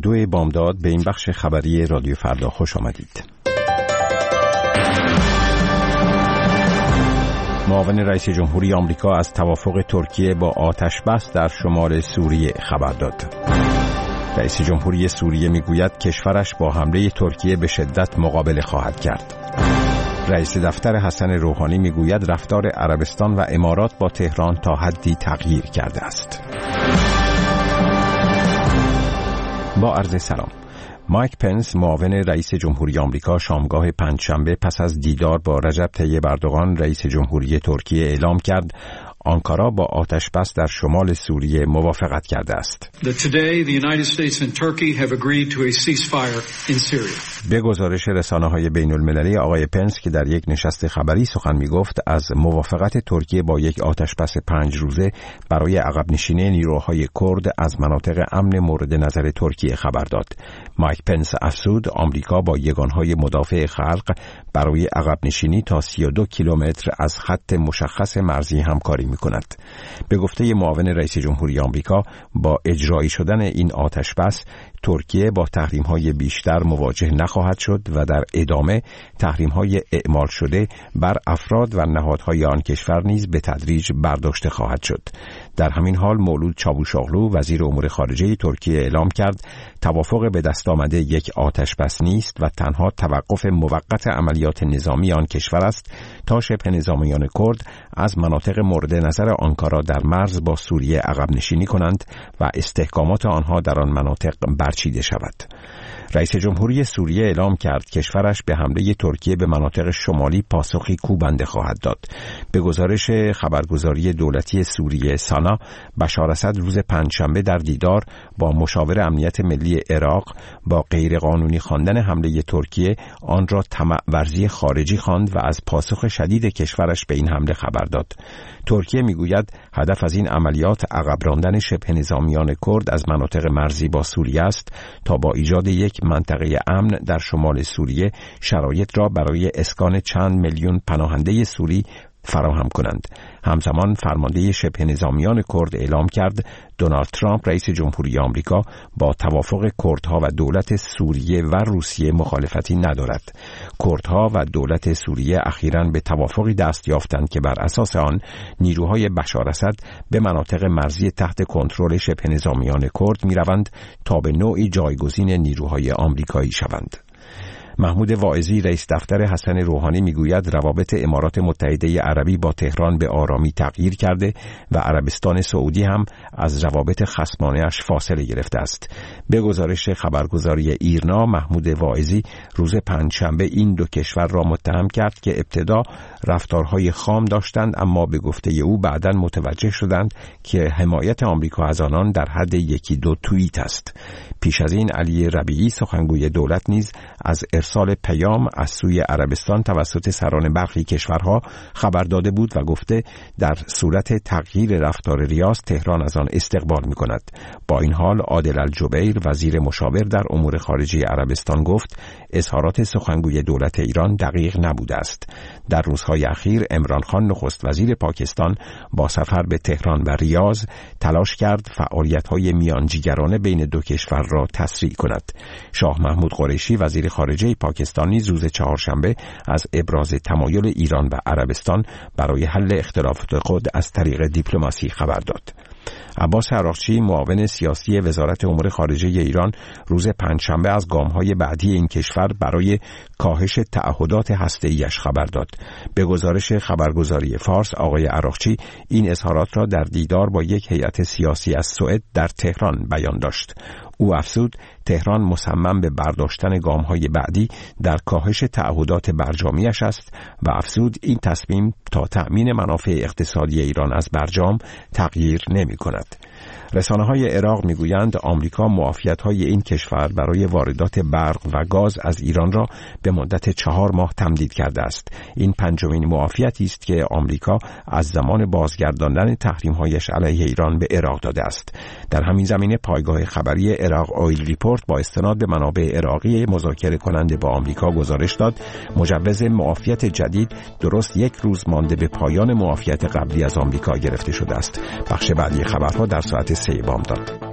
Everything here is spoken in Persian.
2 بامداد به این بخش خبری رادیو فردا خوش آمدید. معاون رئیس جمهوری آمریکا از توافق ترکیه با آتش بس در شمال سوریه خبر داد. رئیس جمهوری سوریه میگوید کشورش با حمله ترکیه به شدت مقابله خواهد کرد. رئیس دفتر حسن روحانی میگوید رفتار عربستان و امارات با تهران تا حدی تغییر کرده است. با عرض سلام. مایک پنس معاون رئیس جمهوری آمریکا شامگاه پنجشنبه پس از دیدار با رجب طیب اردوغان رئیس جمهوری ترکیه اعلام کرد آنکارا با آتش بس در شمال سوریه موافقت کرده است. به گزارش رسانه‌های بین‌المللی آقای پنس که در یک نشست خبری سخن می‌گفت از موافقت ترکیه با یک آتش بس 5 روزه برای عقب نشینی نیروهای کرد از مناطق امن مورد نظر ترکیه خبر داد. مایک پنس افزود آمریکا با یگانهای مدافع خلق برای عقب نشینی تا 32 کیلومتر از خط مشخص مرزی همکاری می‌کند. به گفته معاون رئیس جمهوری آمریکا با اجرایی شدن این آتش بس ترکیه با تحریم‌های بیشتر مواجه نخواهد شد و در ادامه تحریم‌های اعمال شده بر افراد و نهادهای آن کشور نیز به تدریج برداشته خواهد شد. در همین حال مولود چاوشاغلو وزیر امور خارجه ترکیه اعلام کرد توافق به دست آمده یک آتش بس نیست و تنها توقف موقت عملیات نظامی آن کشور است تا شبه نظامیان کرد از مناطق مورد نظر آنکارا در مرز با سوریه عقب نشینی کنند و استحکامات آنها در آن مناطق برچیده شود. رئیس جمهوری سوریه اعلام کرد کشورش به حمله ترکیه به مناطق شمالی پاسخی کوبنده خواهد داد. به گزارش خبرگزاری دولتی سوریه سانا، بشار اسد روز پنجشنبه در دیدار با مشاور امنیت ملی عراق با غیرقانونی خواندن حمله ترکیه آن را طمع ورزی خارجی خواند و از پاسخ شدید کشورش به این حمله خبر داد. ترکیه میگوید هدف از این عملیات عقب راندن شبه نظامیان کرد از مناطق مرزی با سوریه است تا با ایجاد یک منطقه امن در شمال سوریه شرایط را برای اسکان چند میلیون پناهنده سوری فراهم کنند. همزمان فرمانده شبه نظامیان کرد اعلام کرد دونالد ترامپ رئیس جمهوری آمریکا با توافق کردها و دولت سوریه و روسیه مخالفتی ندارد. کردها و دولت سوریه اخیراً به توافقی دست یافتند که بر اساس آن نیروهای بشار اسد به مناطق مرزی تحت کنترل شبه نظامیان کرد می‌روند تا به نوعی جایگزین نیروهای آمریکایی شوند. محمود واعظی رئیس دفتر حسن روحانی میگوید روابط امارات متحده عربی با تهران به آرامی تغییر کرده و عربستان سعودی هم از روابط خصمانه‌اش فاصله گرفته است. به گزارش خبرگزاری ایرنا، محمود واعظی روز پنجشنبه این دو کشور را متهم کرد که ابتدا رفتارهای خام داشتند اما به گفته او بعداً متوجه شدند که حمایت آمریکا از آنان در حد 1-2 توییت است. پیش از این علی ربیعی سخنگوی دولت نیز از ارسال پیام از سوی عربستان توسط سران برخی کشورها خبر داده بود و گفته در صورت تغییر رفتار ریاض تهران از آن استقبال می‌کند. با این حال عادل الجبیر وزیر مشاور در امور خارجه عربستان گفت اظهارات سخنگوی دولت ایران دقیق نبوده است. در روزهای اخیر عمران خان نخست وزیر پاکستان با سفر به تهران و ریاض تلاش کرد فعالیت‌های میانجیگرانه بین دو کشور را تسریع کند. شاه محمود قریشی وزیر خارجه پاکستان نیز روز چهارشنبه از ابراز تمایل ایران و عربستان برای حل اختلافات خود از طریق دیپلماسی خبر داد. عباس عراقچی معاون سیاسی وزارت امور خارجه ایران روز پنجشنبه از گام‌های بعدی این کشور برای کاهش تعهدات هسته‌ایش خبر داد. به گزارش خبرگزاری فارس، آقای عراقچی این اظهارات را در دیدار با یک هیئت سیاسی از سوئد در تهران بیان داشت. او افزود تهران مصمم به برداشتن گام‌های بعدی در کاهش تعهدات برجامیش است و افزود این تصمیم تا تأمین منافع اقتصادی ایران از برجام تغییر نمی‌کند. رسانه‌های عراق می‌گویند آمریکا معافیت‌های این کشور برای واردات برق و گاز از ایران را به مدت 4 ماه تمدید کرده است. این پنجمین معافیتی است که آمریکا از زمان بازگرداندن تحریم‌هایش علیه ایران به عراق داده است. در همین زمینه پایگاه خبری عراق آیل ریپورت با استناد به منابع عراقی مذاکره کننده با آمریکا گزارش داد مجوز معافیت جدید درست 1 روز مانده به پایان معافیت قبلی از آمریکا گرفته شده است. بخش بعدی خبرها در ساعت 3 بامداد.